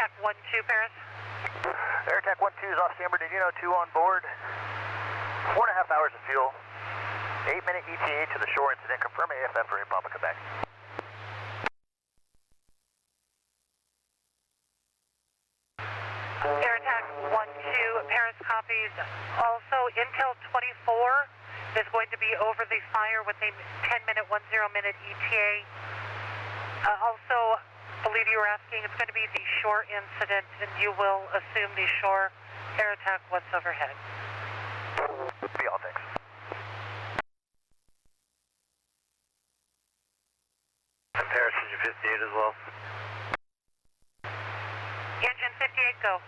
AirTac 1-2, Paris. AirTac 1-2 is off San Bernardino, 2 on board. 4.5 hours of fuel. 8-minute ETA to the shore incident. Confirm AFF for Papa Quebec. AirTac 1-2, Paris copies. Also, Intel 24 is going to be over the fire with a 10-minute, 10-minute ETA. Also, believe you were asking, it's going to be the shore incident, and you will assume the shore air attack once overhead. Be all, thanks. And Paris, engine 58 as well. Engine 58, go.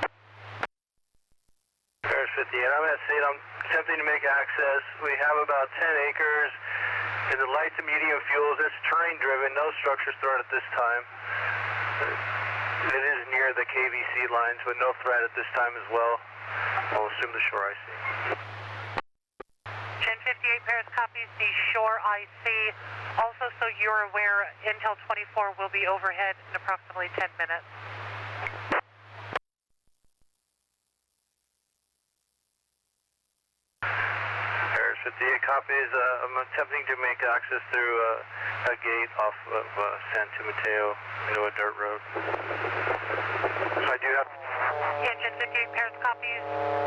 Paris 58, I'm at SAID. I'm attempting to make access. We have about 10 acres. In the light to medium fuels, it's terrain driven, no structures threat at this time. It is near the KVC lines, but no threat at this time as well. I'll assume the shore IC. Gen 58 Paris copies the shore IC. Also, so you're aware, Intel 24 will be overhead in approximately 10 minutes. Paris 58 copies. I'm attempting to make access through a gate off of San Mateo into a dirt road. I do have... Engine 58 Paris copies.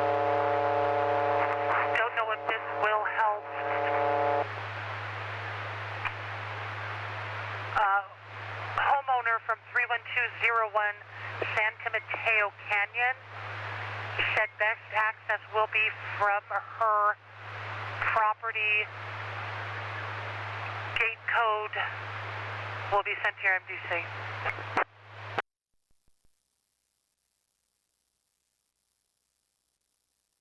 Don't know if this will help. Homeowner from 31201 Santa Mateo Canyon said best access will be from her property. Gate code will be sent to your MDC.